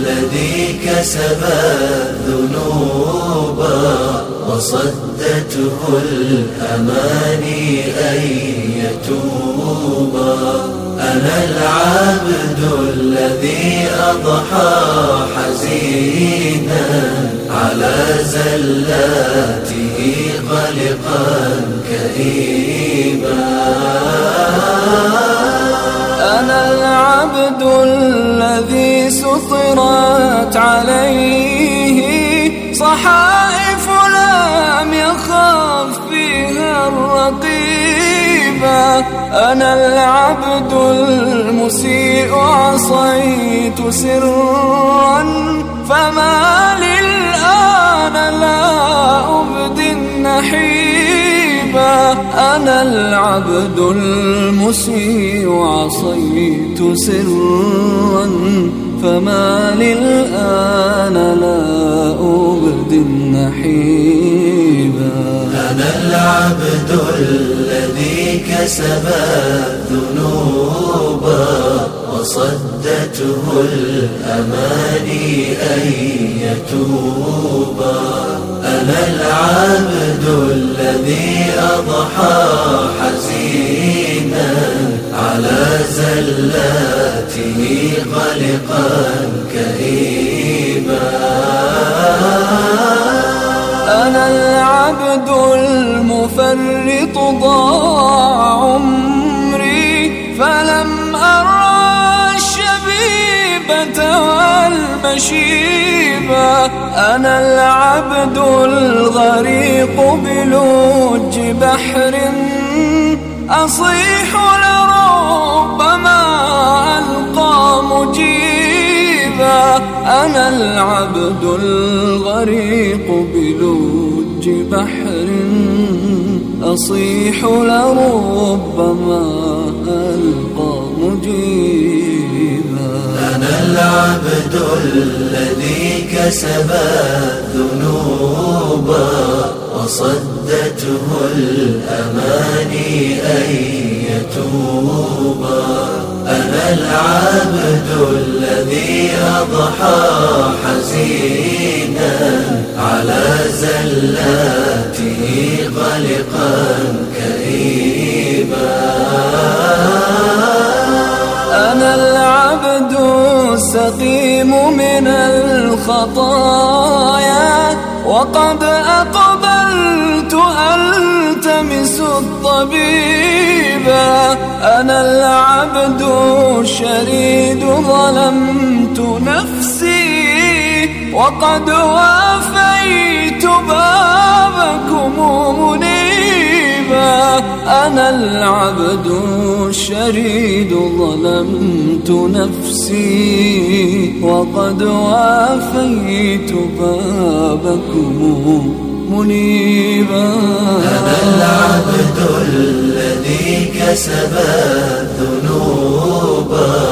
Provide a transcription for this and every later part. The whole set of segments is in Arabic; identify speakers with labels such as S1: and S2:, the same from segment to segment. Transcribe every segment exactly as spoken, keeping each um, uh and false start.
S1: الذي كسب الذنوب وصدته الأماني أن يتوبا. أنا العبد الذي أضحى حزينا على زلاته قلقا كئيبا.
S2: أنا العبد الذي سطرت عليه صحائف لم يخف فيها الرقيبا. أنا العبد المسيء عصيت سرا فما للآن لا أبدي النحيبا. أنا العبد المسيء عصيت سرا فما للآن لا أبدي النحيبا.
S1: أنا العبد الذي كسب الذنوب وصدته الأماني أن يتوبا. أنا العبد الذي أضحى حزينا على زلاته قلقا كئيبا.
S2: أنا العبد المفرط ضاع عمري فلم أرى الشبيبة والمشيبة. أنا العبد الغريق بلوج بحر أصيح لربما ألقى مجيبا. أنا العبد الغريق بلوج بحر أصيح لربما ألقى مجيبا.
S1: أنا العبد الذي كسب الذنوب وصدته الأماني أن يتوبا. أنا العبد الذي أضحى حزينا على زلاته قلقا كئيبا.
S2: أنا العبد السقيم من الخطايا وقد أقبلت ألتمس الطبيبا. أنا العبد الشريد ظلمت نفسي وقد وافيت بابكم منيبا. أنا العبد الشريد ظلمت نفسي وقد وافيت بابكم منيبا.
S1: أنا العبد الذي كسب الذنوب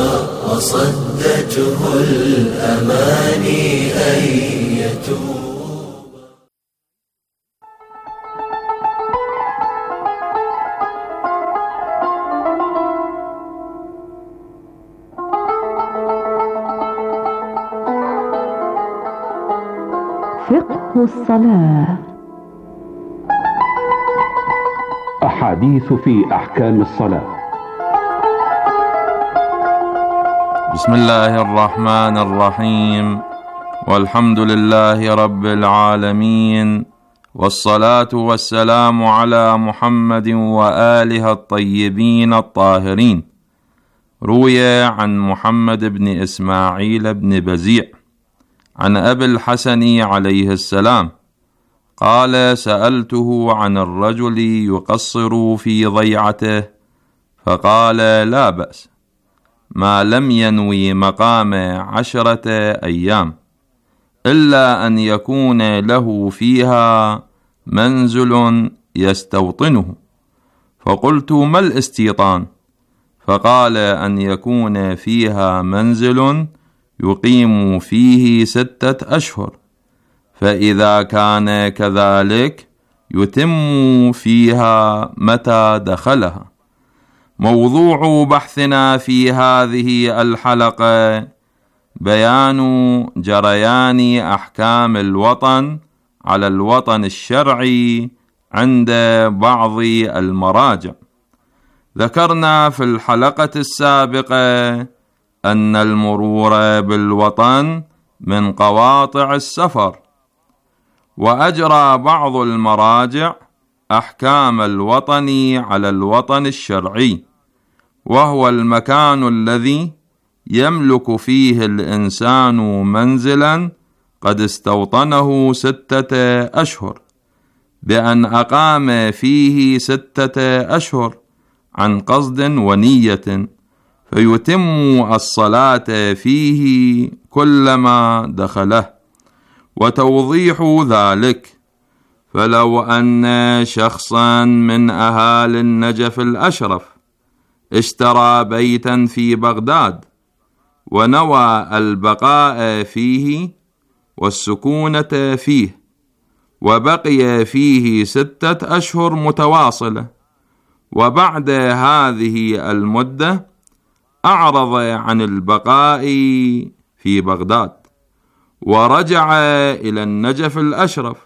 S1: وصدته الأماني أن يتوبا.
S3: فقه الصلاة.
S4: أحاديث في أحكام الصلاة.
S5: بسم الله الرحمن الرحيم، والحمد لله رب العالمين، والصلاة والسلام على محمد وآله الطيبين الطاهرين. روي عن محمد بن إسماعيل بن بزيع عن أبي الحسن عليه السلام قال: سألته عن الرجل يقصر في ضيعته فقال: لا بأس ما لم ينوي مقام عشرة أيام، إلا أن يكون له فيها منزل يستوطنه. فقلت: ما الاستيطان؟ فقال: أن يكون فيها منزل يقيم فيه ستة أشهر، فإذا كان كذلك يتم فيها متى دخلها. موضوع بحثنا في هذه الحلقة بيان جريان أحكام الوطن على الوطن الشرعي عند بعض المراجع. ذكرنا في الحلقة السابقة أن المرور بالوطن من قواطع السفر، وأجرى بعض المراجع أحكام الوطن على الوطن الشرعي، وهو المكان الذي يملك فيه الإنسان منزلا قد استوطنه ستة أشهر، بأن أقام فيه ستة أشهر عن قصد ونية، فيتم الصلاة فيه كلما دخله. وتوضيح ذلك: فلو أن شخصا من أهالي النجف الأشرف اشترى بيتا في بغداد ونوى البقاء فيه والسكونة فيه، وبقي فيه ستة أشهر متواصلة، وبعد هذه المدة أعرض عن البقاء في بغداد ورجع إلى النجف الأشرف،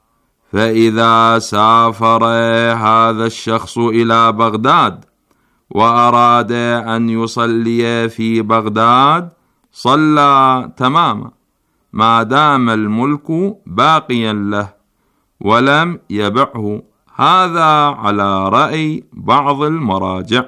S5: فإذا سافر هذا الشخص إلى بغداد وأراد أن يصلي في بغداد صلى تماما ما دام الملك باقيا له ولم يبعه. هذا على رأي بعض المراجع.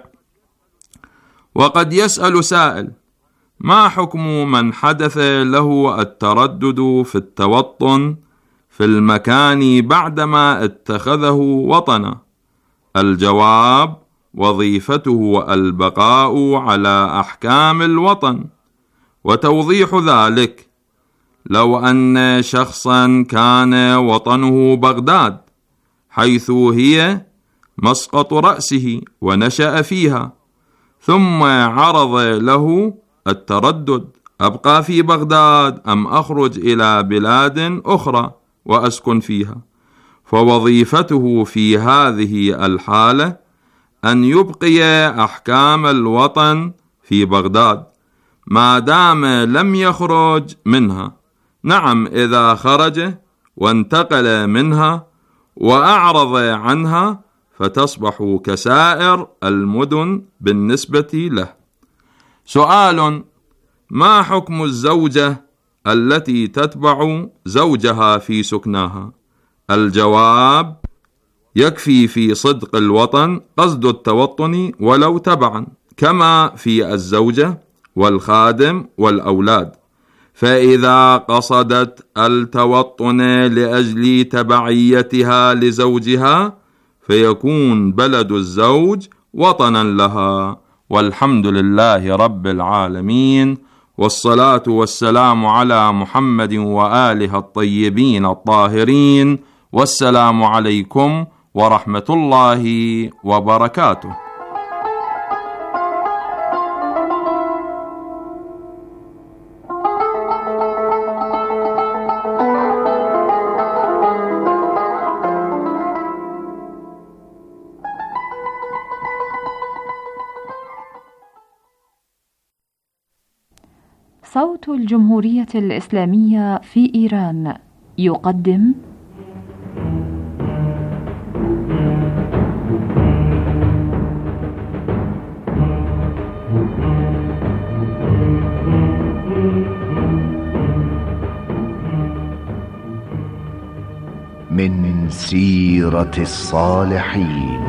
S5: وقد يسأل سائل: ما حكم من حدث له التردد في التوطن في المكان بعدما اتخذه وطنا؟ الجواب: وظيفته البقاء على أحكام الوطن. وتوضيح ذلك: لو أن شخصا كان وطنه بغداد حيث هي مسقط رأسه ونشأ فيها، ثم عرض له التردد: أبقى في بغداد أم أخرج إلى بلاد أخرى وأسكن فيها، فوظيفته في هذه الحالة أن يبقي أحكام الوطن في بغداد ما دام لم يخرج منها. نعم، إذا خرج وانتقل منها وأعرض عنها فتصبح كسائر المدن بالنسبة له. سؤال: ما حكم الزوجة التي تتبع زوجها في سكناها؟ الجواب: يكفي في صدق الوطن قصد التوطن ولو تبعا، كما في الزوجة والخادم والأولاد، فإذا قصدت التوطن لأجل تبعيتها لزوجها فيكون بلد الزوج وطنا لها. والحمد لله رب العالمين، والصلاة والسلام على محمد وآله الطيبين الطاهرين، والسلام عليكم ورحمة الله وبركاته.
S3: صوت الجمهورية الإسلامية في إيران يقدم
S6: من سيرة الصالحين.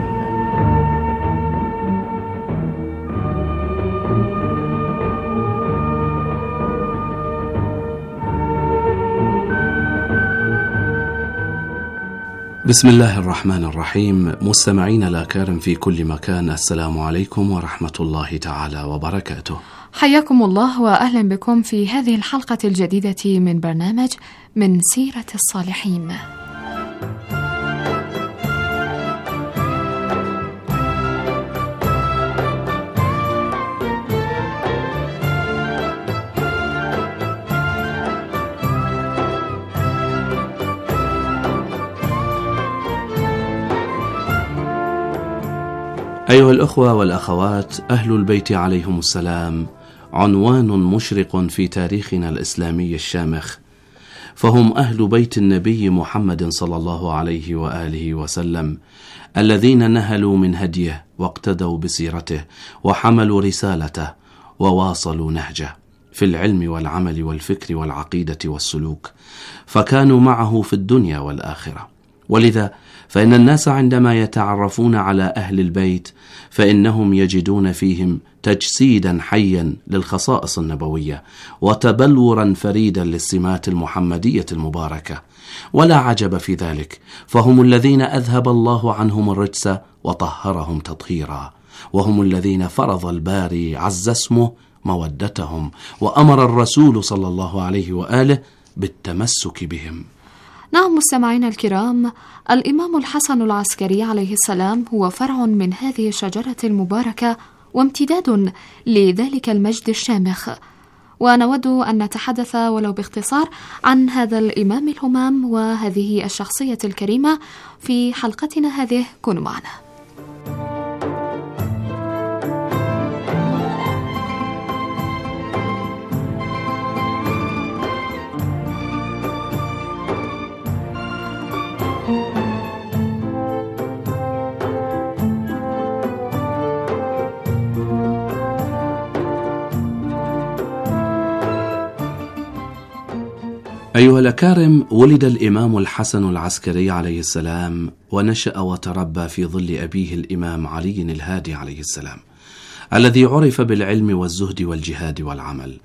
S7: بسم الله الرحمن الرحيم. مستمعين الأكارم في كل مكان، السلام عليكم ورحمة الله تعالى وبركاته.
S8: حياكم الله وأهلا بكم في هذه الحلقة الجديدة من برنامج من سيرة الصالحين.
S7: أيها الأخوة والأخوات، أهل البيت عليهم السلام، عنوان مشرق في تاريخنا الإسلامي الشامخ، فهم أهل بيت النبي محمد صلى الله عليه وآله وسلم، الذين نهلوا من هديه واقتدوا بسيرته وحملوا رسالته وواصلوا نهجه في العلم والعمل والفكر والعقيدة والسلوك، فكانوا معه في الدنيا والآخرة. ولذا فإن الناس عندما يتعرفون على أهل البيت فإنهم يجدون فيهم تجسيدا حيا للخصائص النبوية وتبلورا فريدا للسمات المحمدية المباركة. ولا عجب في ذلك، فهم الذين أذهب الله عنهم الرجس وطهرهم تطهيرا، وهم الذين فرض الباري عز اسمه مودتهم، وأمر الرسول صلى الله عليه وآله بالتمسك بهم.
S8: نعم مستمعينا الكرام، الإمام الحسن العسكري عليه السلام هو فرع من هذه الشجرة المباركة وامتداد لذلك المجد الشامخ، ونود أن نتحدث ولو باختصار عن هذا الإمام الهمام وهذه الشخصية الكريمة في حلقتنا هذه. كونوا معنا.
S7: أيها الأكارم، ولد الإمام الحسن العسكري عليه السلام ونشأ وتربى في ظل أبيه الإمام علي الهادي عليه السلام، الذي عرف بالعلم والزهد والجهاد والعمل،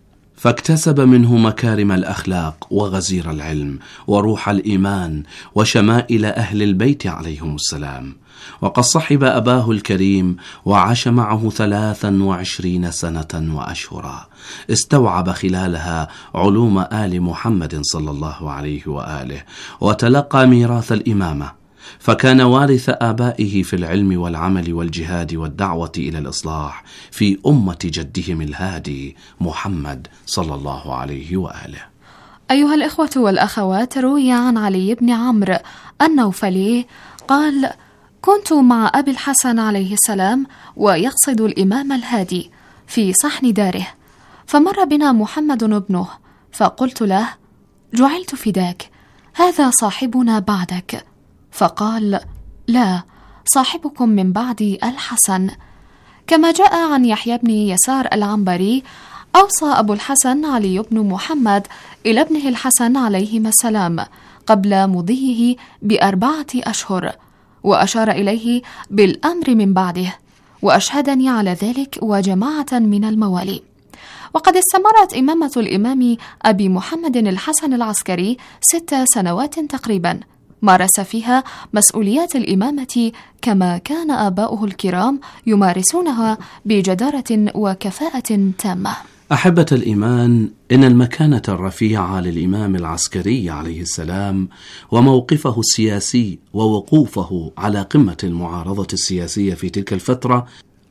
S7: فاكتسب منه مكارم الأخلاق وغزير العلم وروح الإيمان وشمائل أهل البيت عليهم السلام. وقد صحب أباه الكريم وعاش معه ثلاثا وعشرين سنة وأشهرا، استوعب خلالها علوم آل محمد صلى الله عليه وآله، وتلقى ميراث الإمامة، فكان وارث آبائه في العلم والعمل والجهاد والدعوة إلى الإصلاح في أمة جدهم الهادي محمد صلى الله عليه وآله.
S8: أيها الإخوة والأخوات، روي عن علي بن عمرو النوفلي قال: كنت مع أبي الحسن عليه السلام ويقصد الإمام الهادي في صحن داره، فمر بنا محمد ابنه، فقلت له: جعلت فداك، هذا صاحبنا بعدك. فقال: لا، صاحبكم من بعدي الحسن. كما جاء عن يحيى بن يسار العنبري، أوصى أبو الحسن علي بن محمد إلى ابنه الحسن عليهما السلام قبل مضيه بأربعة أشهر، وأشار إليه بالأمر من بعده، وأشهدني على ذلك وجماعة من الموالي. وقد استمرت إمامة الإمام أبي محمد الحسن العسكري ست سنوات تقريبا، مارس فيها مسؤوليات الإمامة كما كان آباؤه الكرام يمارسونها بجدارة وكفاءة تامة.
S7: أحبة الإيمان، إن المكانة الرفيعة للإمام العسكري عليه السلام وموقفه السياسي ووقوفه على قمة المعارضة السياسية في تلك الفترة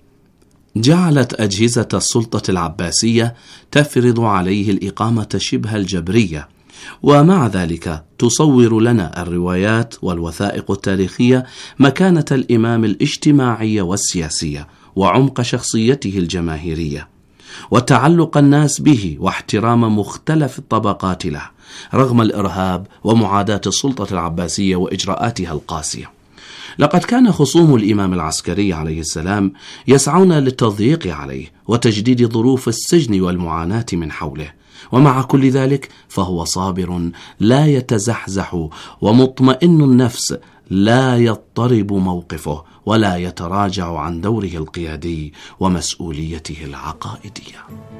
S7: جعلت أجهزة السلطة العباسية تفرض عليه الإقامة شبه الجبرية، ومع ذلك تصور لنا الروايات والوثائق التاريخية مكانة الإمام الاجتماعية والسياسية وعمق شخصيته الجماهيرية وتعلق الناس به واحترام مختلف الطبقات له رغم الإرهاب ومعاداة السلطة العباسية وإجراءاتها القاسية. لقد كان خصوم الإمام العسكري عليه السلام يسعون للتضييق عليه وتجديد ظروف السجن والمعاناة من حوله، ومع كل ذلك فهو صابر لا يتزحزح ومطمئن النفس، لا يضطرب موقفه ولا يتراجع عن دوره القيادي ومسؤوليته العقائدية.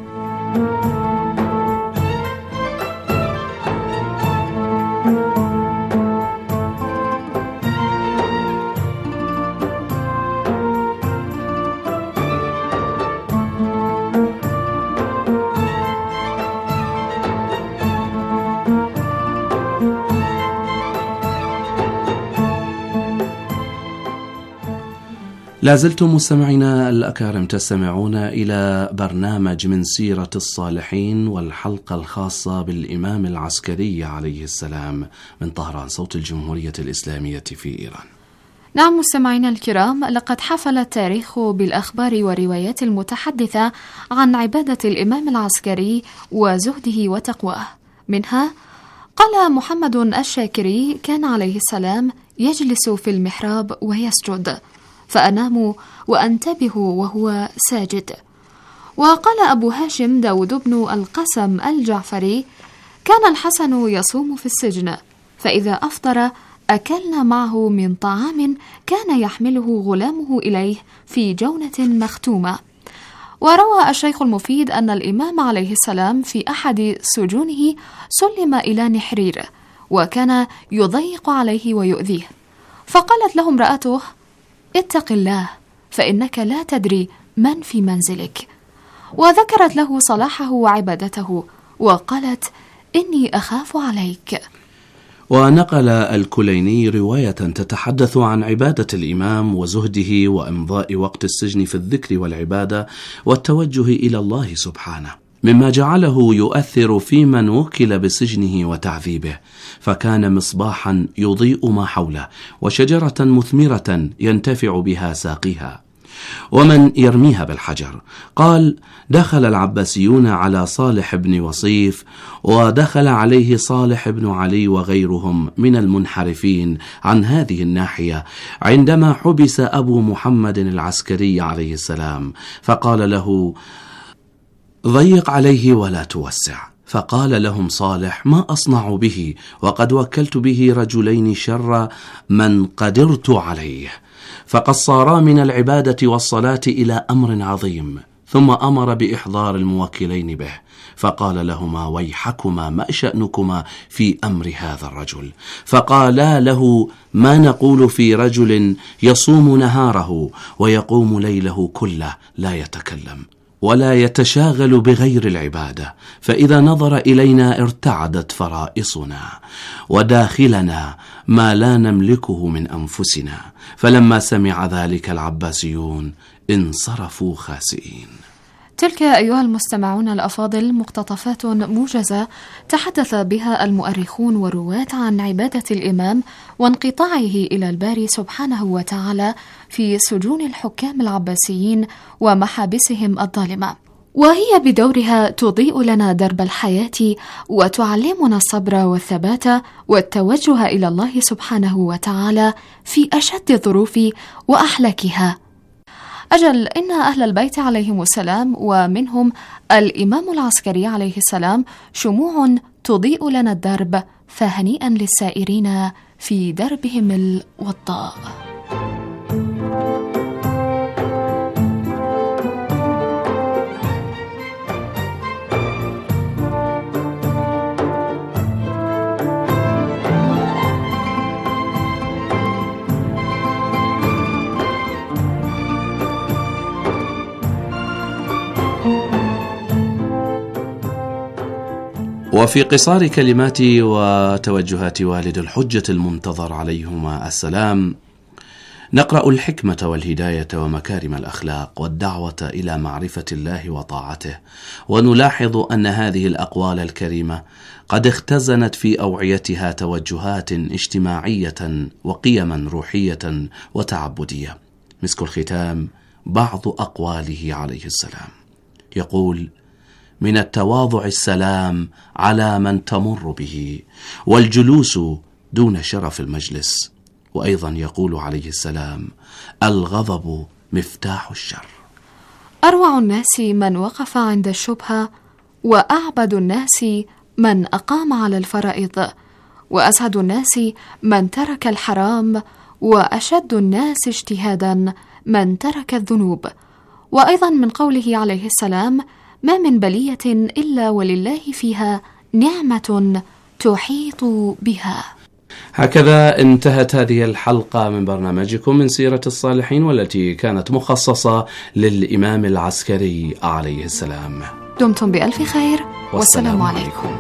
S7: لازلتم مستمعينا الأكارم تستمعون إلى برنامج من سيرة الصالحين، والحلقة الخاصة بالإمام العسكري عليه السلام من طهران، صوت الجمهورية الإسلامية في إيران.
S8: نعم مستمعينا الكرام، لقد حفل التاريخ بالأخبار والروايات المتحدثة عن عبادة الإمام العسكري وزهده وتقواه. منها قال محمد الشاكري: كان عليه السلام يجلس في المحراب ويسجد، فأنام وأنتبه وهو ساجد. وقال أبو هاشم داود بن القسم الجعفري: كان الحسن يصوم في السجن، فإذا أفطر أكلنا معه من طعام كان يحمله غلامه إليه في جونة مختومة. وروى الشيخ المفيد أن الإمام عليه السلام في أحد سجونه سلم إلى نحرير، وكان يضيق عليه ويؤذيه، فقالت له امرأته: اتق الله، فإنك لا تدري من في منزلك. وذكرت له صلاحه وعبادته، وقالت: إني أخاف عليك.
S7: ونقل الكليني رواية تتحدث عن عبادة الإمام وزهده وإمضاء وقت السجن في الذكر والعبادة والتوجه إلى الله سبحانه، مما جعله يؤثر في من وكل بسجنه وتعذيبه، فكان مصباحا يضيء ما حوله وشجرة مثمرة ينتفع بها ساقيها ومن يرميها بالحجر. قال: دخل العباسيون على صالح بن وصيف، ودخل عليه صالح بن علي وغيرهم من المنحرفين عن هذه الناحية عندما حبس أبو محمد العسكري عليه السلام، فقال له: ضيق عليه ولا توسع. فقال لهم صالح: ما أصنع به وقد وكلت به رجلين شر من قدرت عليه. فقد صارا من العبادة والصلاة إلى أمر عظيم، ثم أمر بإحضار الموكلين به، فقال لهما: ويحكما، ما شأنكما في أمر هذا الرجل؟ فقالا له: ما نقول في رجل يصوم نهاره ويقوم ليله كله لا يتكلم ولا يتشاغل بغير العبادة، فإذا نظر إلينا ارتعدت فرائصنا وداخلنا ما لا نملكه من أنفسنا. فلما سمع ذلك العباسيون انصرفوا خاسئين.
S8: تلك أيها المستمعون الأفاضل مقتطفات موجزة تحدث بها المؤرخون والرواة عن عبادة الإمام وانقطاعه إلى الباري سبحانه وتعالى في سجون الحكام العباسيين ومحابسهم الظالمة، وهي بدورها تضيء لنا درب الحياة وتعلمنا الصبر والثبات والتوجه إلى الله سبحانه وتعالى في أشد الظروف وأحلكها. أجل إن أهل البيت عليهم السلام ومنهم الإمام العسكري عليه السلام شموع تضيء لنا الدرب، فهنيئا للسائرين في دربهم الوضاء.
S7: وفي قصار كلمات وتوجهات والد الحجة المنتظر عليهما السلام نقرأ الحكمة والهداية ومكارم الأخلاق والدعوة إلى معرفة الله وطاعته، ونلاحظ أن هذه الأقوال الكريمة قد اختزنت في أوعيتها توجهات اجتماعية وقيما روحية وتعبدية. مسك الختام بعض أقواله عليه السلام، يقول: من التواضع السلام على من تمر به، والجلوس دون شرف المجلس. وأيضا يقول عليه السلام: الغضب مفتاح الشر.
S8: أروع الناس من وقف عند الشبهة، وأعبد الناس من أقام على الفرائض، وأسعد الناس من ترك الحرام، وأشد الناس اجتهادا من ترك الذنوب. وأيضا من قوله عليه السلام: ما من بلية إلا ولله فيها نعمة تحيط بها.
S7: هكذا انتهت هذه الحلقة من برنامجكم من سيرة الصالحين، والتي كانت مخصصة للإمام العسكري عليه السلام.
S8: دمتم بألف خير، والسلام عليكم.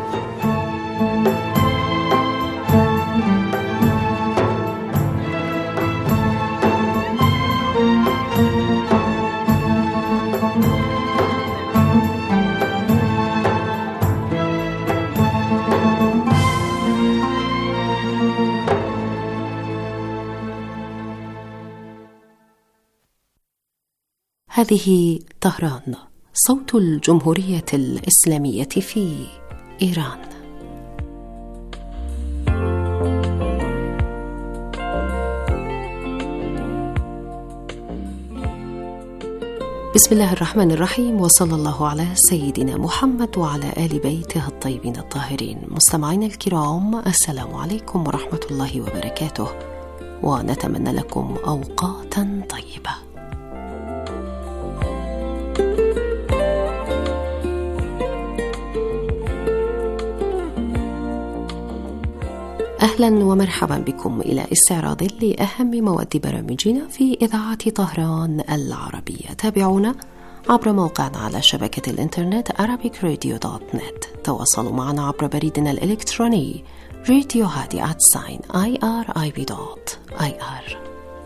S9: هذه طهران، صوت الجمهورية الإسلامية في إيران. بسم الله الرحمن الرحيم، وصلى الله على سيدنا محمد وعلى آل بيته الطيبين الطاهرين. مستمعينا الكرام، السلام عليكم ورحمة الله وبركاته، ونتمنى لكم أوقاتا طيبة. أهلا ومرحبا بكم إلى استعراض لأهم مواد برامجنا في إذاعة طهران العربية. تابعونا عبر موقعنا على شبكة الإنترنت arabic radio dot net. تواصلوا معنا عبر بريدنا الإلكتروني راديو هادي آت ساين آي آر آي بي دوت آي آر.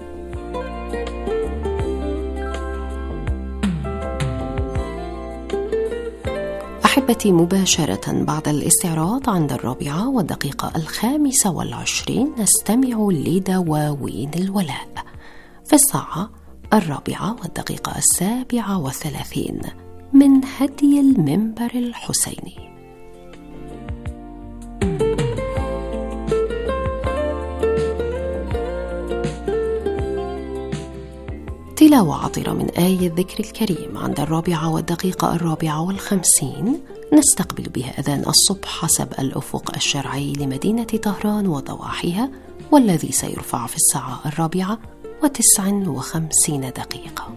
S9: أحبتي، مباشرة بعد الاستعراض عند الرابعة والدقيقة الخامسة والعشرين نستمع لدواوين الولاء. في الساعة الرابعة والدقيقة السابعة والثلاثين من هدي المنبر الحسيني. تلاوة عطرة من آية الذكر الكريم عند الرابعة والدقيقة الرابعة والخمسين نستقبل بها أذان الصبح حسب الأفق الشرعي لمدينة طهران وضواحيها، والذي سيرفع في الساعة الرابعة وتسع وخمسين دقيقة.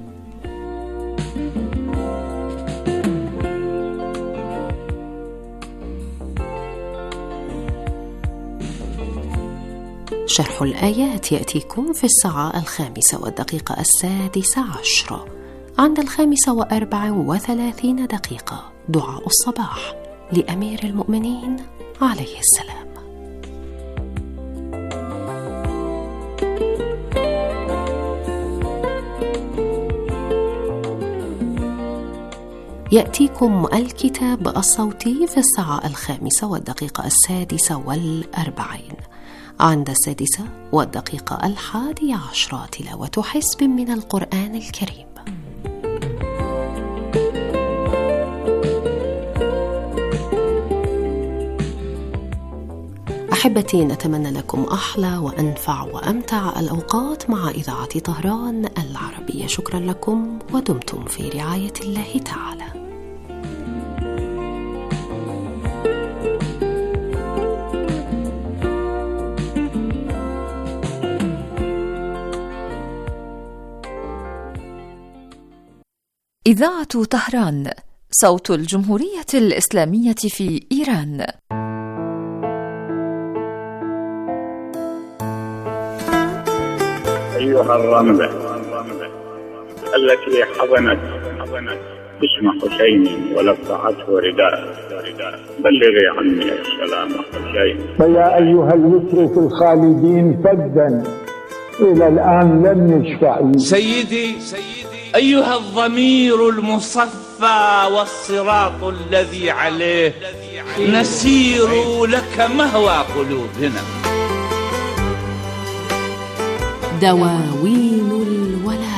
S9: شرح الآيات يأتيكم في الساعة الخامسة والدقيقة السادسة عشرة. عند الخامسة وأربع وثلاثين دقيقة دعاء الصباح لأمير المؤمنين عليه السلام. يأتيكم الكتاب الصوتي في الساعة الخامسة والدقيقة السادسة والأربعين. عند السادسة والدقيقة الحادية عشرة تلاوة حزب من القرآن الكريم. أحبتي، نتمنى لكم أحلى وأنفع وأمتع الأوقات مع إذاعة طهران العربية. شكرا لكم ودمتم في رعاية الله تعالى.
S3: إذاعة طهران، صوت الجمهورية الإسلامية في إيران.
S10: أيها الرملة التي حضنت اسم حسين ولفعته رداء، بلغي عني السلام حسين.
S11: فيا أيها الوتر في الخالدين فدا إلى الآن لم يشفع.
S12: سيدي أيها الضمير المصفى والصراط الذي عليه نسير لك مهوى قلوبنا.
S9: دواوين الولاء.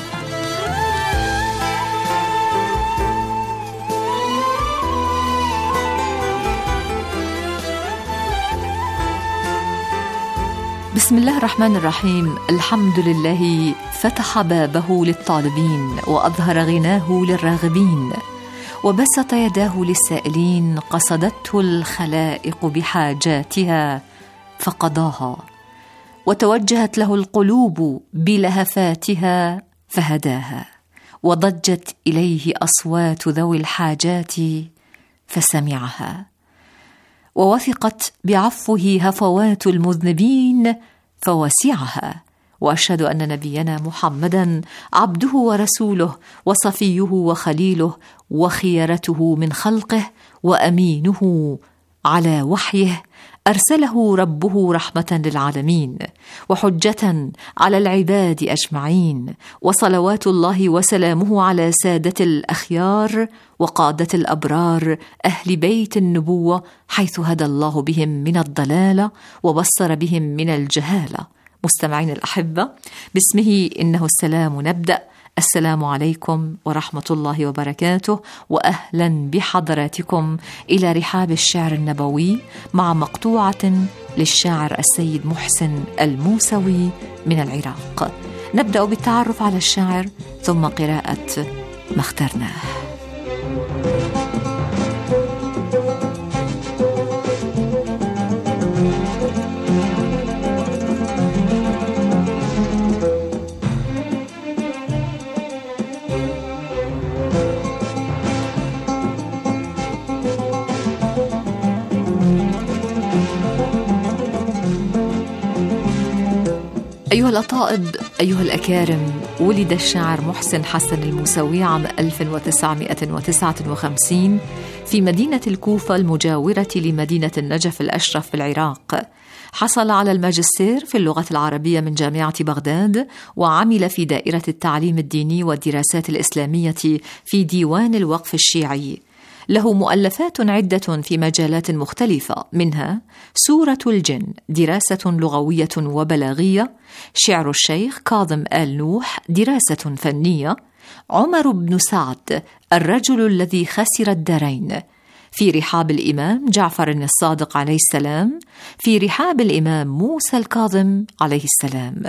S3: بسم الله الرحمن الرحيم. الحمد لله فتح بابه للطالبين وأظهر غناه للراغبين، وبسط يداه للسائلين، قصدته الخلائق بحاجاتها فقضاها، وتوجهت له القلوب بلهفاتها فهداها، وضجت إليه أصوات ذوي الحاجات فسمعها، ووثقت بعفوه هفوات المذنبين فوسعها. وأشهد أن نبينا محمدًا عبده ورسوله وصفيه وخليله وخيرته من خلقه وأمينه على وحيه، أرسله ربه رحمة للعالمين وحجة على العباد أجمعين، وصلوات الله وسلامه على سادة الأخيار وقادة الأبرار أهل بيت النبوة، حيث هدى الله بهم من الضلالة وبصر بهم من الجهالة. مستمعين الأحبة، باسمه إنه السلام نبدأ. السلام عليكم ورحمة الله وبركاته، وأهلا بحضراتكم إلى رحاب الشعر النبوي مع مقطوعة للشاعر السيد محسن الموسوي من العراق. نبدأ بالتعرف على الشاعر ثم قراءة ما اخترناه. أيها الأطائب، أيها الأكارم، ولد الشاعر محسن حسن الموسوي عام ألف وتسعمائة وتسعة وخمسين في مدينة الكوفة المجاورة لمدينة النجف الأشرف في العراق. حصل على الماجستير في اللغة العربية من جامعة بغداد، وعمل في دائرة التعليم الديني والدراسات الإسلامية في ديوان الوقف الشيعي. له مؤلفات عدة في مجالات مختلفة، منها سورة الجن دراسة لغوية وبلاغية، شعر الشيخ كاظم آل نوح دراسة فنية، عمر بن سعد الرجل الذي خسر الدارين، في رحاب الإمام جعفر الصادق عليه السلام، في رحاب الإمام موسى الكاظم عليه السلام،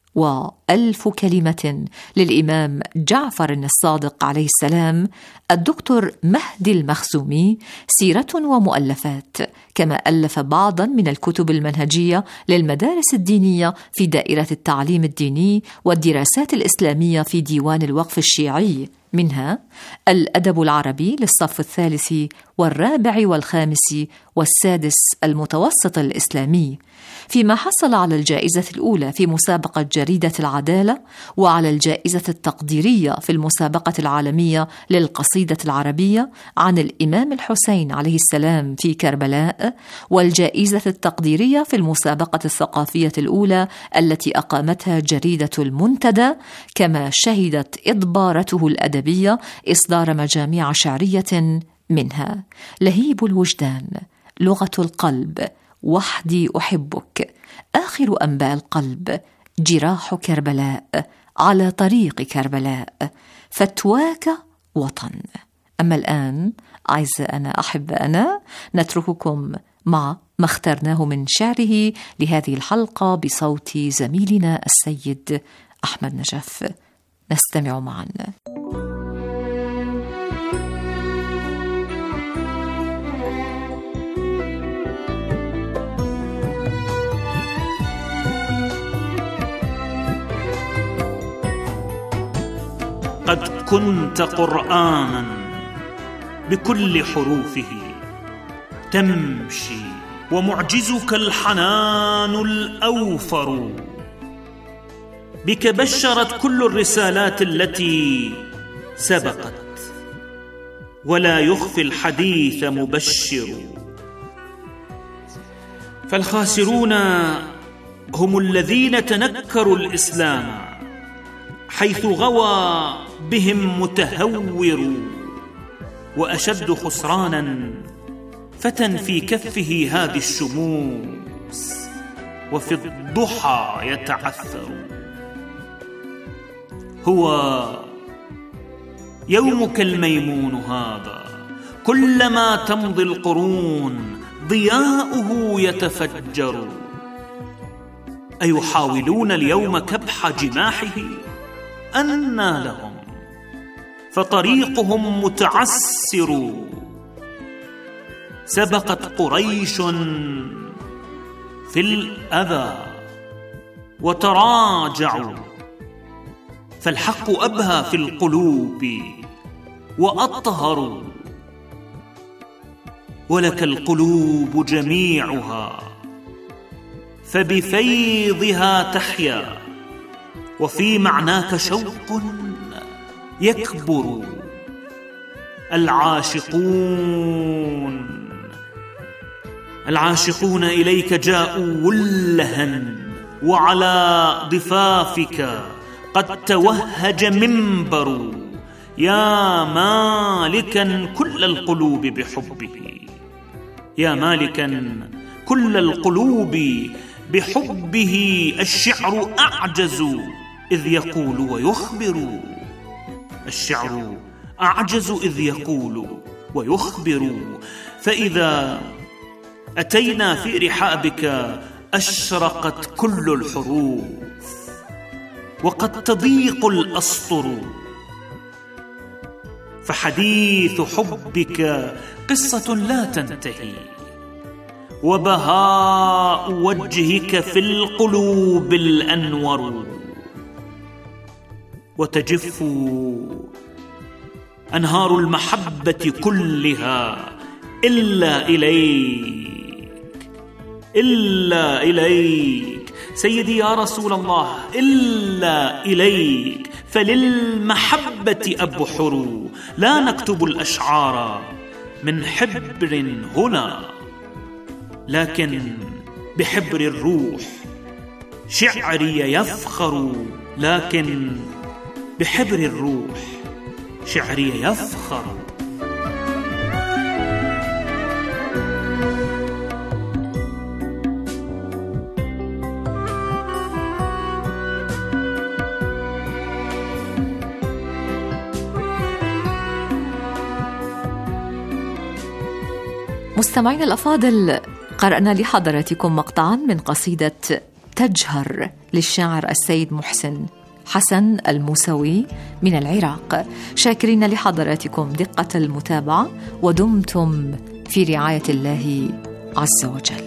S3: وألف كلمة للإمام جعفر الصادق عليه السلام، الدكتور مهدي المخزومي، سيرة ومؤلفات، كما ألف بعضا من الكتب المنهجية للمدارس الدينية في دائرة التعليم الديني والدراسات الإسلامية في ديوان الوقف الشيعي، منها الأدب العربي للصف الثالث والرابع والخامس والسادس المتوسط الإسلامي، فيما حصل على الجائزة الأولى في مسابقة جريدة العدالة، وعلى الجائزة التقديرية في المسابقة العالمية للقصيدة العربية عن الإمام الحسين عليه السلام في كربلاء، والجائزة التقديرية في المسابقة الثقافية الأولى التي أقامتها جريدة المنتدى، كما شهدت إضبارته الأدبية إصدار مجاميع شعرية، منها لهيب الوجدان، لغة القلب، وحدي أحبك، آخر أنباء القلب، جراح كربلاء، على طريق كربلاء، فتواك وطن. أما الآن عايزة أنا أحب أنا نترككم مع ما اخترناه من شعره لهذه الحلقة بصوت زميلنا السيد أحمد نجف. نستمع معا.
S13: قد كنت قرآنا بكل حروفه تمشي، ومعجزك الحنان الأوفر، بك بشرت كل الرسالات التي سبقت، ولا يخفي الحديث مبشر. فالخاسرون هم الذين تنكروا الإسلام حيث غوى بهم متهور، وأشد خسرانا فتى في كفه هذه الشموس وفي الضحى يتعثر. هو يومك الميمون هذا، كلما تمضي القرون ضياؤه يتفجر. أيحاولون اليوم كبح جماحه؟ أنى لهم، فطريقهم متعسر. سبقت قريش في الأذى وتراجعوا، فالحق أبهى في القلوب وأطهر. ولك القلوب جميعها، فبفيضها تحيا، وفي معناك شوق يكبر. العاشقون العاشقون إليك جاءوا ولها، وعلى ضفافك قد توهج منبر. يا مالكا كل القلوب بحبه، يا مالكا كل القلوب بحبه. الشعر أعجز إذ يقول ويخبر، الشعر أعجز إذ يقول ويخبر، فإذا أتينا في رحابك أشرقت كل الحروف وقد تضيق الأسطر، فحديث حبك قصة لا تنتهي، وبهاء وجهك في القلوب الأنور، وتجف أنهار المحبة كلها إلا إليك، إلا إليك سيدي يا رسول الله، إلا إليك، فللمحبة أبحر، لا نكتب الأشعار من حبر هنا، لكن بحبر الروح. شعري يفخر، لكن بحبر الروح شعري يفخر.
S3: مستمعين الأفاضل، قرأنا لحضراتكم مقطعا من قصيدة تجهر للشاعر السيد محسن حسن الموسوي من العراق. شاكرين لحضراتكم دقة المتابعة، ودمتم في رعاية الله عز وجل.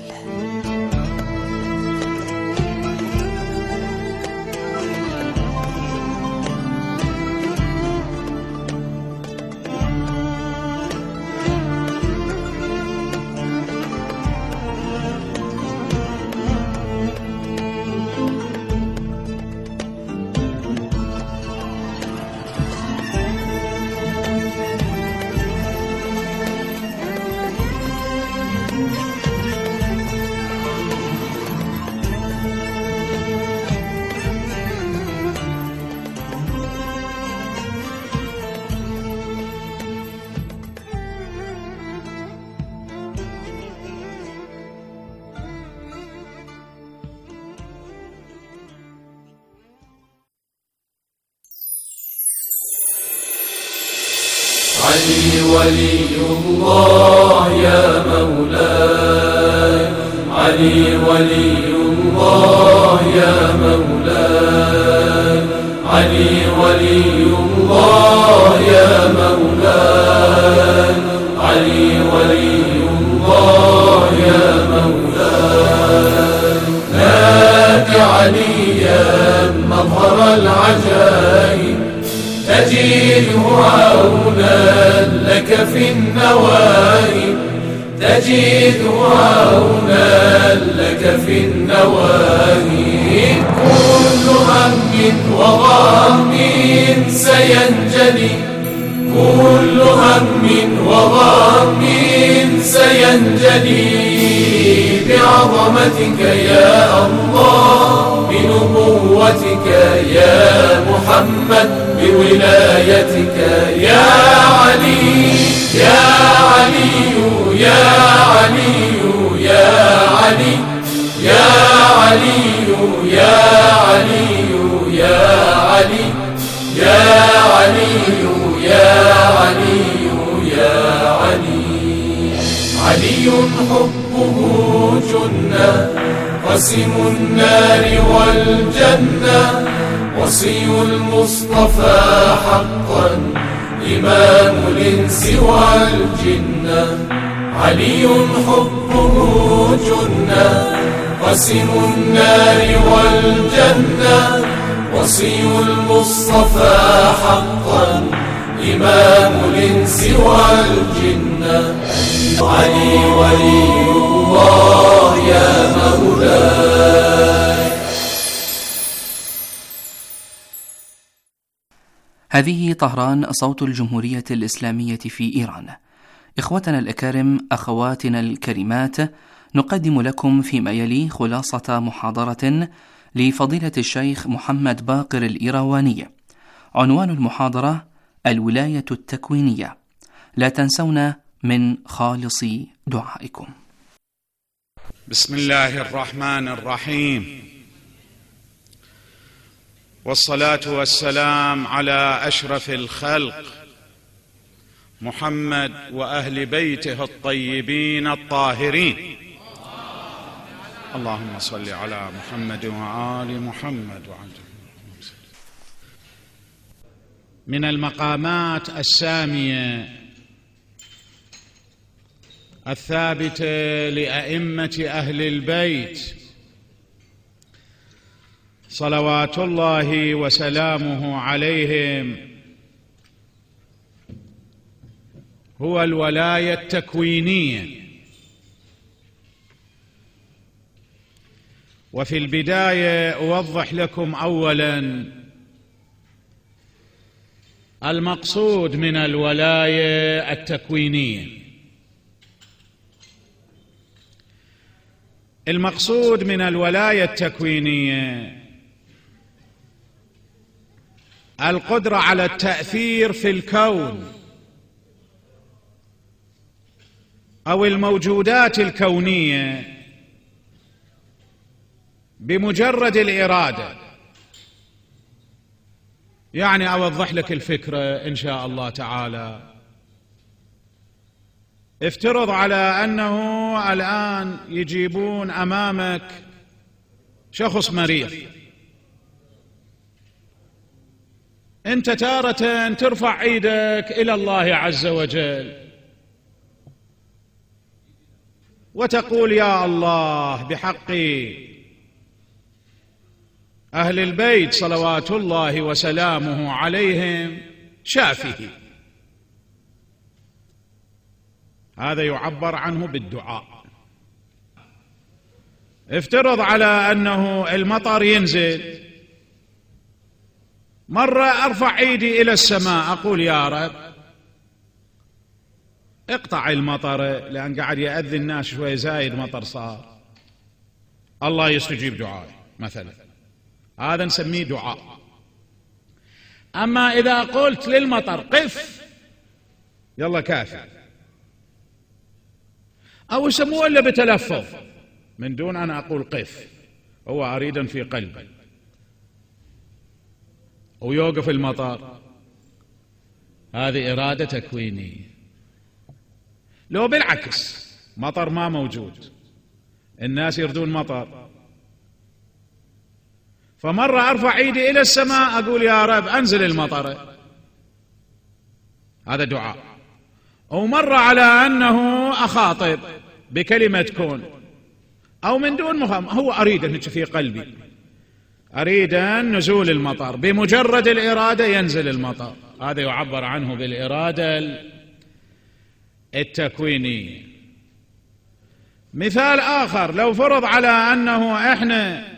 S1: علي ولي الله يا مولاي، علي ولي الله يا مولاي، علي ولي الله يا مولاي، علي ولي الله يا مولاي. نادي عليا مظهر العجائب، تجده عونا لك في النوائب، تجده عونا لك في النوائب. كل هم وغم سينجلي، كل هم وغم سينجلي بعظمتك يا الله، بنبوتك يا محمد، بولايتك يا علي، يا علي يا علي يا علي، يا علي يا علي يا علي، يا علي يا علي يا علي. علي حبه جنة، قسم النار والجنة، وصي المصطفى حقا، إمام الإنس والجنة. علي حبه جنة، قسم النار والجنة، وصي المصطفى حقا، إمام الإنس والجنة. علي ولي الله يا مولاي.
S14: هذه طهران، صوت الجمهورية الإسلامية في إيران. إخوتنا الأكارم، أخواتنا الكريمات، نقدم لكم فيما يلي خلاصة محاضرة لفضيلة الشيخ محمد باقر الإيرواني. عنوان المحاضرة: الولاية التكوينية. لا تنسونا من خالص دعائكم.
S15: بسم الله الرحمن الرحيم. والصلاة والسلام على أشرف الخلق محمد وأهل بيته الطيبين الطاهرين. اللهم صل على محمد وآل محمد وعلى من المقامات السامية الثابتة لأئمة أهل البيت صلوات الله وسلامه عليهم هو الولاية التكوينية. وفي البداية أوضح لكم أولاً المقصود من الولاية التكوينية. المقصود من الولاية التكوينية القدرة على التأثير في الكون أو الموجودات الكونية بمجرد الإرادة. يعني أوضح لك الفكرة إن شاء الله تعالى. افترض على أنه الآن يجيبون أمامك شخص مريض، أنت تارة ترفع ايدك إلى الله عز وجل وتقول يا الله بحق أهل البيت صلوات الله وسلامه عليهم شافه. هذا يعبر عنه بالدعاء. افترض على أنه المطر ينزل، مرة أرفع ايدي إلى السماء أقول يا رب اقطع المطر لأن قاعد يأذي الناس شوي زايد مطر صار، الله يستجيب دعائي مثلا. هذا نسميه دعاء. أما إذا قلت للمطر قف يلا كافي، أو يسموه إلا بتلفظ من دون أن أقول قف، هو أريد في قلبي ويوقف المطر، هذه إرادة تكوينية. لو بالعكس مطر ما موجود، الناس يردون مطر، فمرة أرفع ايدي إلى السماء أقول يا رب أنزل المطر، هذا دعاء. ومرة على أنه أخاطب بكلمة كون أو من دون مفهوم، هو أريد أن في قلبي أريد أن نزول المطر، بمجرد الإرادة ينزل المطر، هذا يعبر عنه بالإرادة التكوينية. مثال آخر، لو فرض على أنه إحنا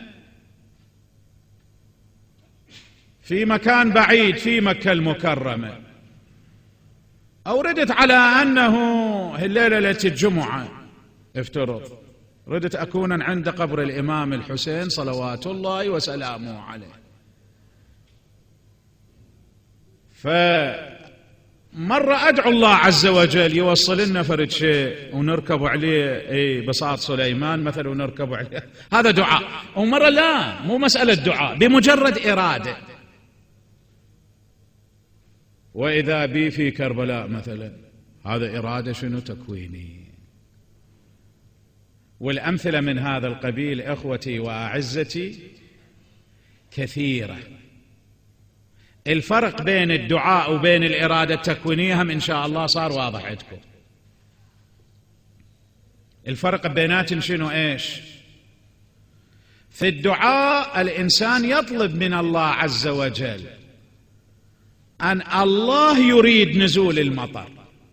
S15: في مكان بعيد في مكة المكرمة، أو ردت على أنه الليلة ليلة الجمعة، افترض ردت أكون عند قبر الإمام الحسين صلوات الله وسلامه عليه، فمرة أدعو الله عز وجل يوصل لنا فرد شيء ونركب عليه اي بساط سليمان مثلا ونركب عليه، هذا دعاء. ومرة لا، مو مسألة دعاء، بمجرد إرادة. وإذا بي في كربلاء مثلا، هذا إرادة شنو؟ تكويني. والأمثلة من هذا القبيل إخوتي وأعزتي كثيرة. الفرق بين الدعاء وبين الإرادة التكوينية هم إن شاء الله صار واضح عندكم. الفرق بيناتهم شنو إيش؟ في الدعاء الإنسان يطلب من الله عز وجل أن الله يريد نزول المطر،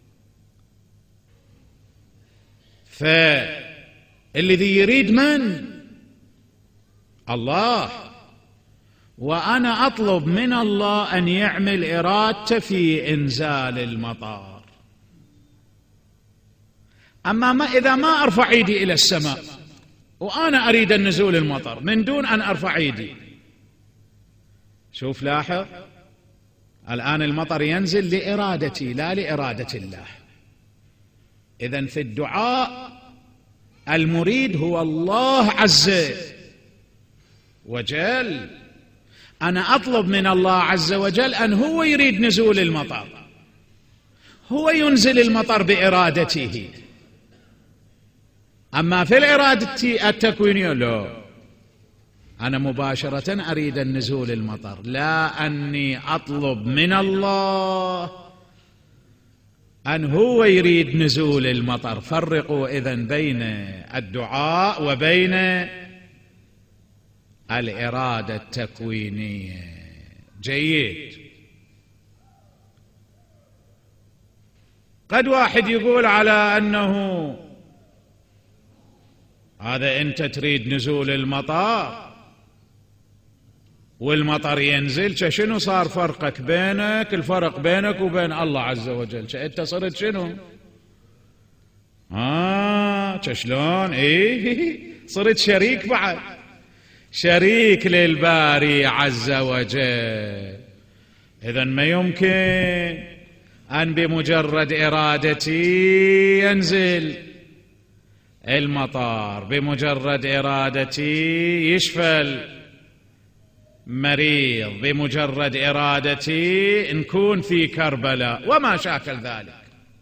S15: فالذي يريد من؟ الله، وأنا أطلب من الله أن يعمل إرادته في إنزال المطر. أما ما إذا ما أرفع ايدي إلى السماء وأنا أريد النزول المطر من دون أن أرفع ايدي، شوف لاحظ الآن المطر ينزل لإرادتي لا لإرادة الله. إذن في الدعاء المريد هو الله عز وجل. أنا أطلب من الله عز وجل أن هو يريد نزول المطر، هو ينزل المطر بإرادته. أما في الإرادة التكوينية لا، أنا مباشرة أريد النزول المطر، لا أني أطلب من الله أن هو يريد نزول المطر. فرقوا إذن بين الدعاء وبين الإرادة التكوينية. جيد. قد واحد يقول على أنه هذا أنت تريد نزول المطر والمطر ينزل، شنو صار فرقك بينك الفرق بينك وبين الله عز وجل؟ أنت صرت شنو؟ آه شلون؟ إيه صرت شريك بعد، شريك للباري عز وجل. إذن ما يمكن أن بمجرد إرادتي ينزل المطر، بمجرد إرادتي يشفى مريض، بمجرد إرادتي نكون في كربلاء وما شاكل ذلك.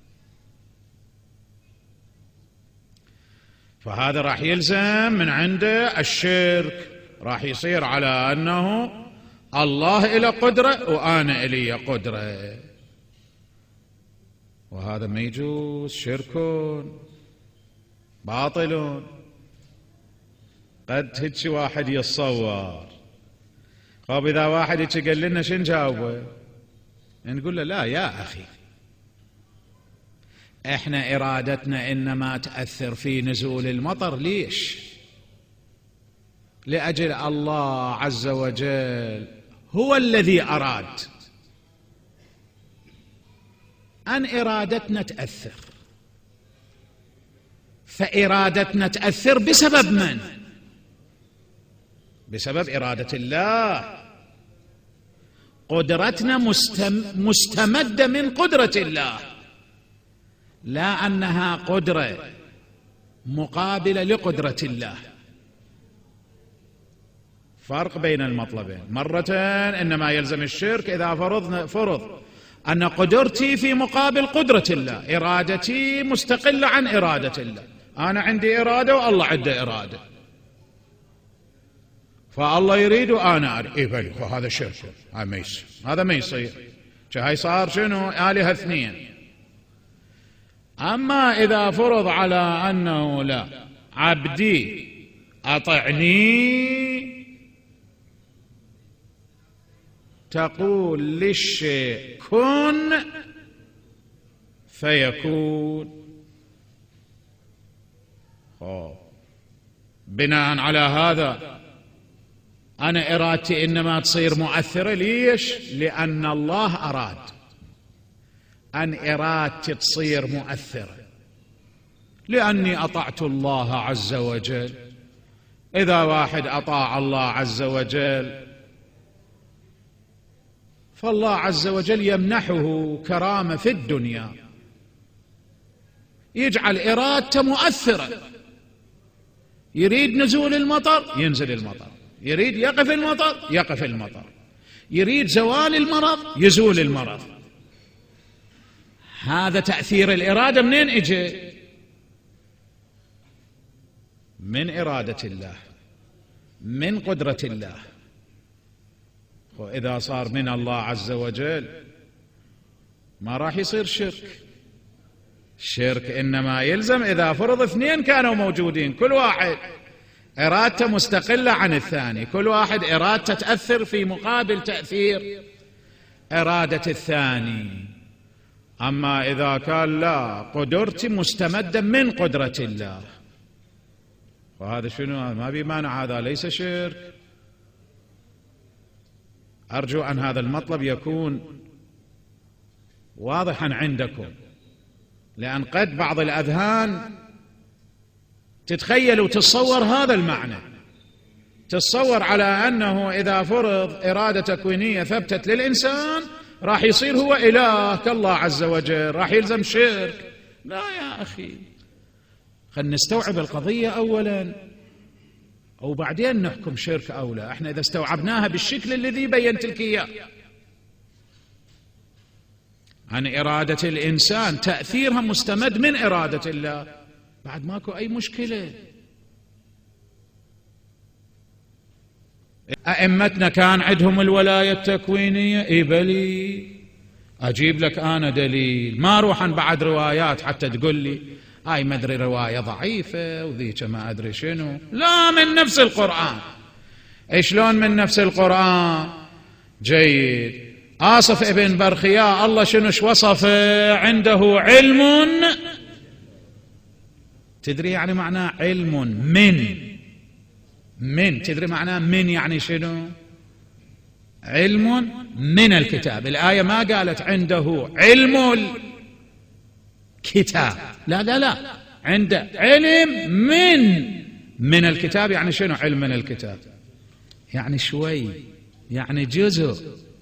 S15: فهذا راح يلزم من عنده الشرك، راح يصير على أنه الله إله قدرة وأنا إلي قدرة، وهذا ما يجوز، شرك باطل. قد هيك واحد يتصور، طب إذا واحد هيك قال لنا شو نجاوبه؟ نقول له لا يا أخي، إحنا إرادتنا إنما تأثر في نزول المطر. ليش؟ لأجل الله عز وجل هو الذي أراد أن إرادتنا تأثر، فإرادتنا تأثر بسبب من؟ بسبب إرادة الله. قدرتنا مستم مستمدة من قدرة الله، لا أنها قدرة مقابلة لقدرة الله. فرق بين المطلبين. مرة إنما يلزم الشرك إذا فرضنا فرض أن قدرتي في مقابل قدرة الله، إرادتي مستقلة عن إرادة الله. أنا عندي إرادة والله عنده إرادة، فالله يريد وأنا أريد. إيه بلي هذا شرك، هذا ما يصير، هذا ما يصير. هاي صار شنو؟ آلهة اثنين. أما إذا فرض على أنه لا، عبدي أطعني، تقول للشيء كن فيكون. أوه. بناء على هذا أنا إرادتي إنما تصير مؤثرة. ليش؟ لأن الله أراد أن إرادتي تصير مؤثرة، لأني أطعت الله عز وجل. إذا واحد أطاع الله عز وجل فالله عز وجل يمنحه كرامة في الدنيا، يجعل إرادته مؤثرة. يريد نزول المطر ينزل المطر، يريد يقف المطر يقف المطر، يريد زوال المرض يزول المرض. هذا تأثير الإرادة منين إجي؟ من إرادة الله، من قدرة الله. وإذا صار من الله عز وجل ما راح يصير شرك. الشرك إنما يلزم إذا فرض اثنين كانوا موجودين، كل واحد إرادته مستقلة عن الثاني، كل واحد إرادته تأثر في مقابل تأثير إرادة الثاني. أما إذا كان لا، قدرتي مستمدة من قدرة الله، وهذا شنو؟ ما بمانع، هذا ليس شرك. أرجو أن هذا المطلب يكون واضحا عندكم، لأن قد بعض الأذهان تتخيل وتتصور هذا المعنى، تتصور على أنه إذا فرض إرادة تكوينية ثبتت للإنسان راح يصير هو إله كالله عز وجل، راح يلزم شرك. لا يا أخي، خلنا نستوعب القضية أولا. وبعدين نحكم شرك أو لا. احنا إذا استوعبناها بالشكل الذي بينت لك إياه عن إرادة الإنسان، تأثيرها مستمد من إرادة الله، بعد ماكو أي مشكلة. أئمتنا كان عندهم الولاية التكوينية، إي بلي، أجيب لك أنا دليل، ما أروح عن بعد روايات حتى تقول لي هاي ما أدري رواية ضعيفة وذيك ما أدري شنو. لا، من نفس القرآن. شلون من نفس القرآن؟ جيد. آصف ابن برخياء الله شنوش وصفه؟ عنده علم، تدري يعني معناه علم من من تدري معناه من يعني شنو؟ علم من الكتاب. الآية ما قالت عنده علم الكتاب، لا لا لا، عنده علم من من الكتاب. يعني شنو علم من الكتاب؟ يعني شوي، يعني جزء.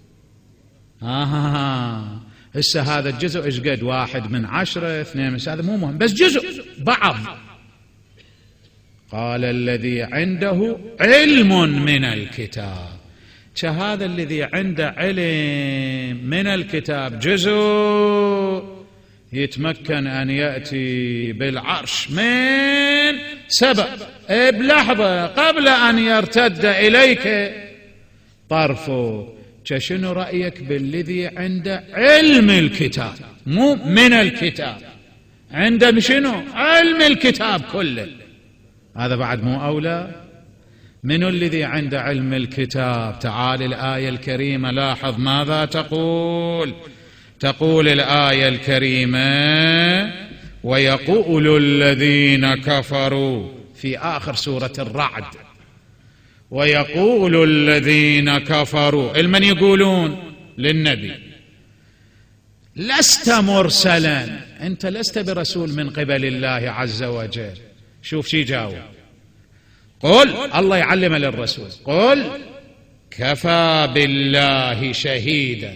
S15: آه هسه هذا الجزء إيش قد؟ واحد من عشرة، اثنين من هذا مو مهم، بس جزء بعض. قال الذي عنده علم من الكتاب، هذا الذي عنده علم من الكتاب جزء يتمكن أن يأتي بالعرش من سبب بلحظة قبل أن يرتد إليك طرفه. شنو رأيك بالذي عنده علم الكتاب؟ مو من الكتاب، عنده شنو؟ علم الكتاب كله. هذا بعد مو أولى؟ من الذي عنده علم الكتاب؟ تعال الآية الكريمة، لاحظ ماذا تقول. تقول الآية الكريمة: ويقول الذين كفروا، في آخر سورة الرعد، ويقول الذين كفروا، المن يقولون؟ للنبي: لست مرسلا، أنت لست برسول من قبل الله عز وجل. شوف شي جاوب. قل، الله يعلم للرسول، قل كفى بالله شهيدا.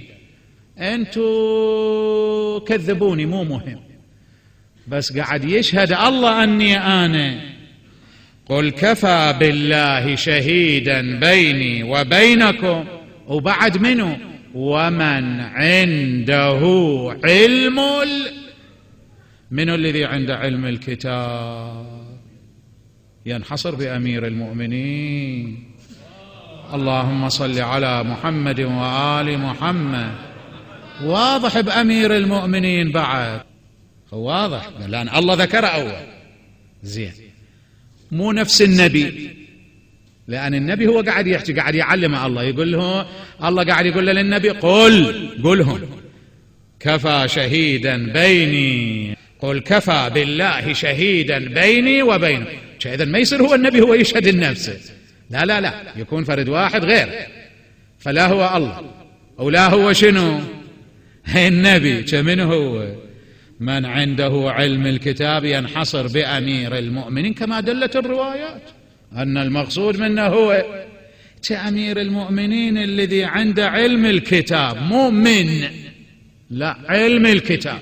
S15: أنتوا كذبوني، مو مهم، بس قاعد يشهد الله أني أنا. قل كفى بالله شهيدا بيني وبينكم، وبعد منه ومن عنده علم ال... من الذي عنده علم الكتاب؟ ينحصر بأمير المؤمنين. اللهم صل على محمد وآل محمد. واضح بأمير المؤمنين بعد، واضح لأن الله ذكر أول. زين، مو نفس النبي، لأن النبي هو قاعد يحكي، قاعد يعلم الله، يقول له الله قاعد يقول له للنبي: قل قلهم كفى شهيدا بيني، قل كفى بالله شهيدا بيني وبينه. إذن ما يصير هو النبي هو يشهد النفس، لا لا لا، يكون فرد واحد غير، فلا هو الله ولا هو شنو النبي. كمن هو؟ من عنده علم الكتاب ينحصر بأمير المؤمنين، كما دلت الروايات أن المقصود منه هو أمير المؤمنين الذي عنده علم الكتاب، مو من، لا، علم الكتاب.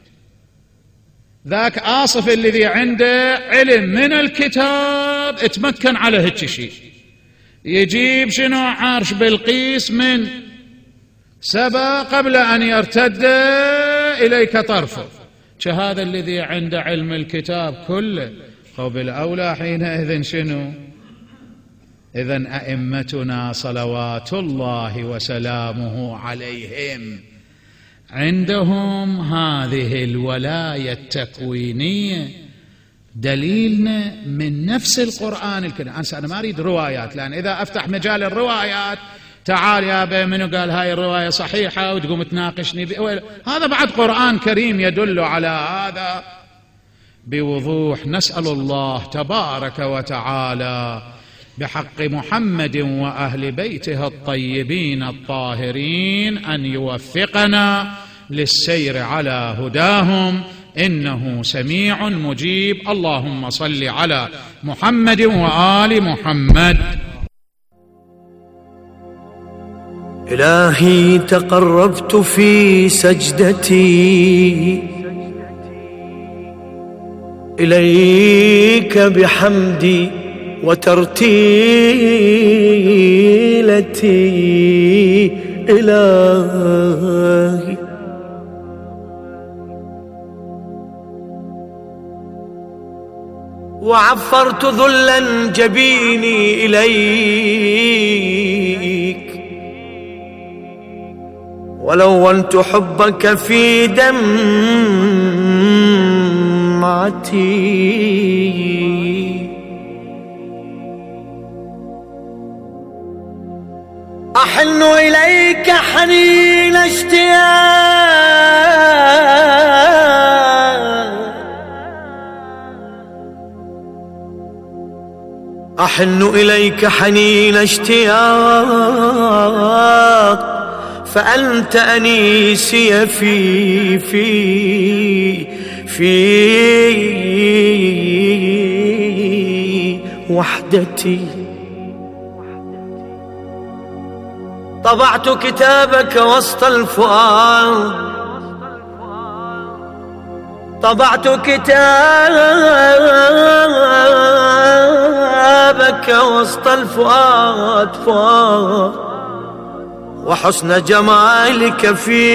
S15: ذاك آصف الذي عنده علم من الكتاب اتمكن على هيك شيء، يجيب شنو؟ عرش بلقيس من سبا قبل أن يرتد إليك طرفه. هذا الذي عنده علم الكتاب كله، وبالأولى حينئذ شنو؟ إذن أئمتنا صلوات الله وسلامه عليهم عندهم هذه الولاية التكوينية. دليلنا من نفس القرآن الكريم. أنا ما أريد روايات، لأن إذا أفتح مجال الروايات، تعال يا أبي منو قال هاي الرواية صحيحة وتقوم تناقشني ب... هذا بعد قرآن كريم يدل على هذا بوضوح. نسأل الله تبارك وتعالى بحق محمد وأهل بيته الطيبين الطاهرين أن يوفقنا للسير على هداهم، إنه سميع مجيب. اللهم صل على محمد وآل محمد.
S16: إلهي تقربت في سجدتي إليك بحمدي وترتيلتي إلهي. وعفرت ذلا جبيني إليك، ولونت حبك في دمعتي. أحن إليك حنين اشتياق، أحن إليك حنين اشتياق، فأنت أنيسي في في في وحدتي. طبعت كتابك وسط الفؤاد، طبعت كتابك وسط الفؤاد فؤاد، وحسن جمالك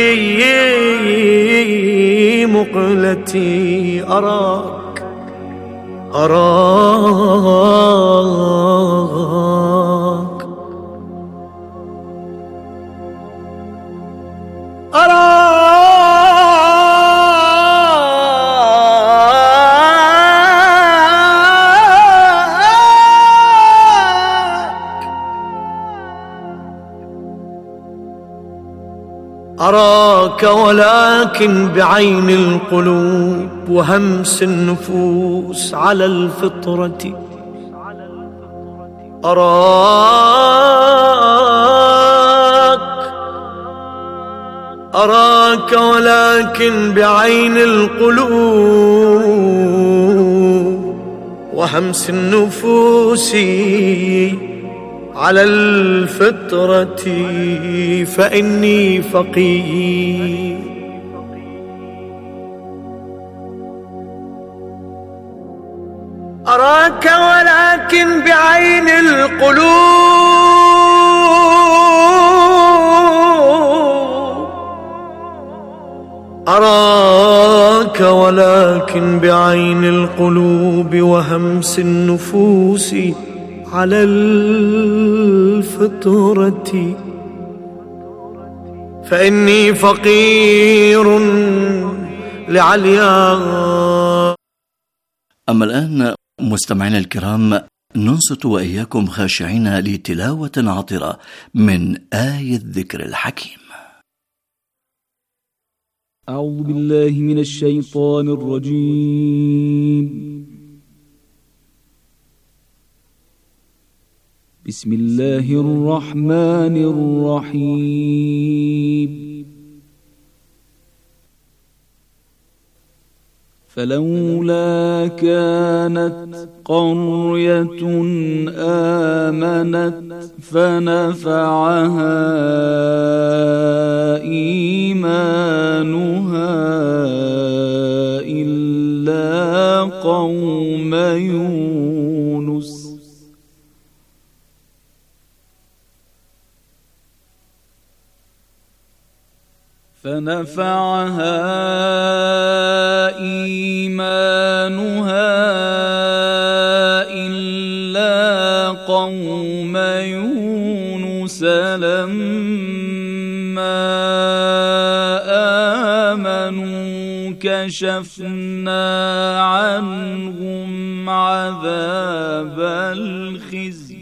S16: في مقلتي. أراك أراك أراك أراك ولكن بعين القلوب وهمس النفوس على الفطرة. أراك أراك ولكن بعين القلوب وهمس النفوس على الفطرة. فإني فقير أراك ولكن بعين القلوب، أراك ولكن بعين القلوب وهمس النفوس على الفطرة. فإني فقير لعليا.
S17: أما الآن مستمعينا الكرام، ننصت وإياكم خاشعين لتلاوة عطرة من آية الذكر الحكيم.
S2: أعوذ بالله من الشيطان الرجيم. بسم الله الرحمن الرحيم. فلولا كانت قرية آمنت فنفعها إيمانها إلا قوم يونس فنفعها إيمانها إلا قوم يونس لما آمنوا كشفنا عنهم عذاب الخزي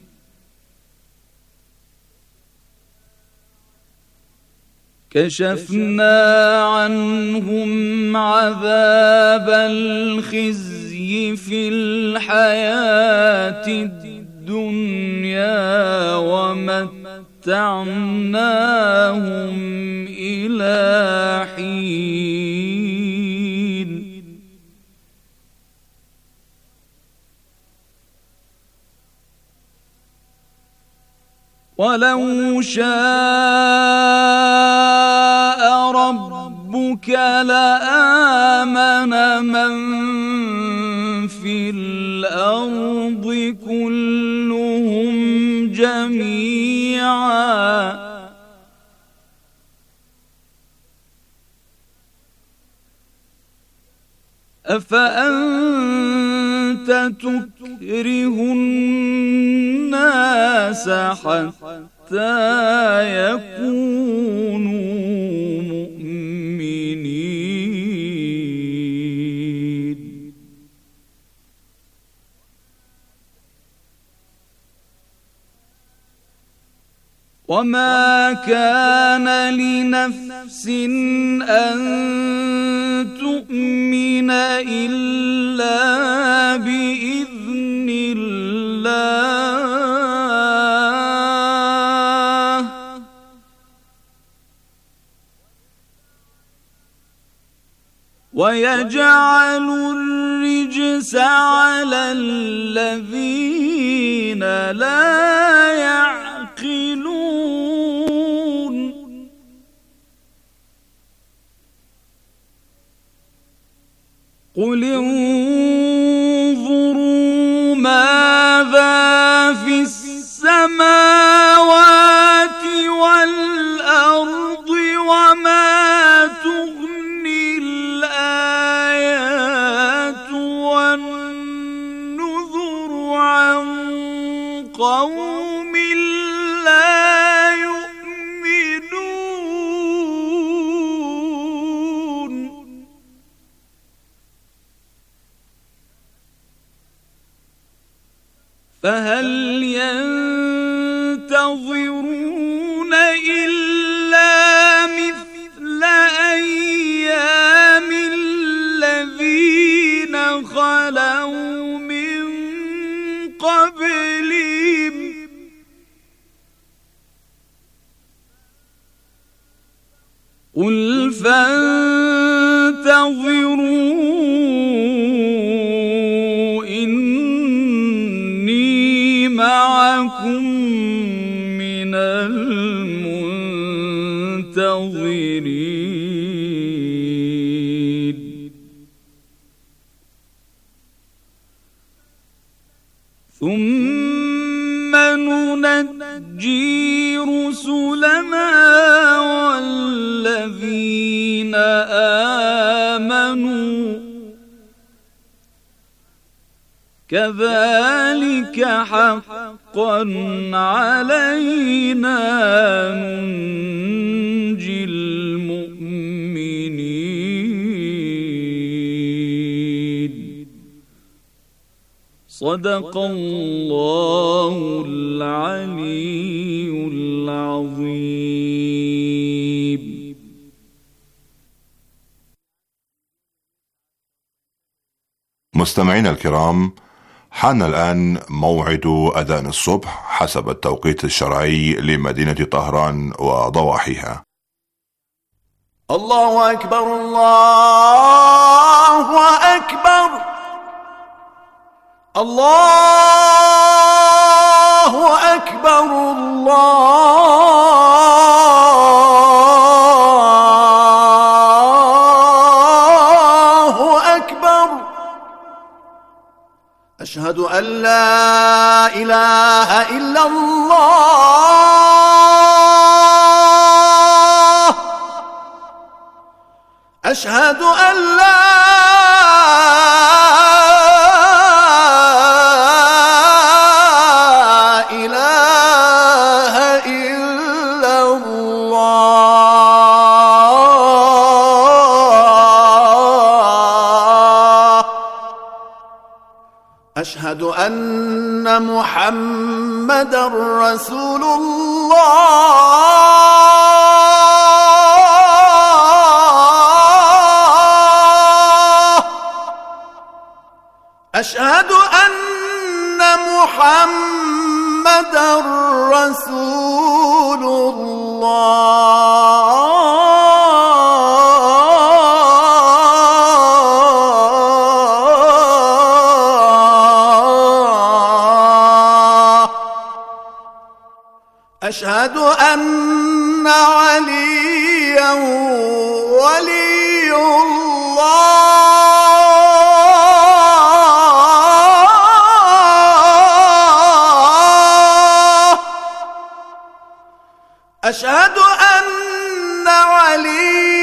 S2: كشفنا عنهم عذاب الخزي في الحياة الدنيا ومتعناهم إلى حين ولو شاء ربك لآمن من في الأرض كلهم جميعا أفأنت تكره الناس حتى يكونوا مؤمنين وما كان لنفس أن تؤمن إلا بإذن الله ويجعل الرجس على الذين لا يعقلون قل انظروا ماذا في السماوات والأرض وما تغني الآيات والنذر عن قوم لا يؤمنون فهل ينتظرون إلا مثل أيام الذين خلوا من قبلهم قل فانتظروا إني معكم من المنتظرين ثم ننجي رسلنا والذين آمنوا كذلك حقا علينا ننجي المؤمنين صدق الله العلي العظيم.
S18: مستمعينا الكرام، حان الآن موعد أذان الصبح حسب التوقيت الشرعي لمدينة طهران وضواحيها.
S16: الله أكبر الله أكبر الله أكبر الله أكبر أشهد أن لا إله إلا الله أشهد أن لا إله إلا الله أشهد أن محمدًا رسول الله أشهد أن محمدًا رسول الله أشهد أن عليا ولي الله أشهد أن علي